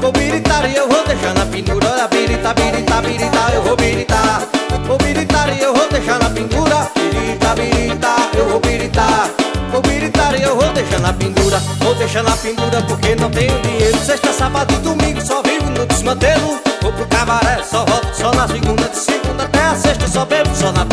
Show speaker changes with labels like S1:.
S1: Vou biritar e eu vou deixar na pendura. Olha, birita, birita, birita, eu vou biritar. Vou biritar e eu vou deixar na pendura. Birita, birita, eu vou biritar. Vou biritar e eu vou deixar na pendura. Vou deixar na pendura porque não tenho dinheiro. Sexta, sábado e domingo só vivo no desmantelo. Vou pro cabaré, só volto só na segunda. De segunda até a sexta só bebo só na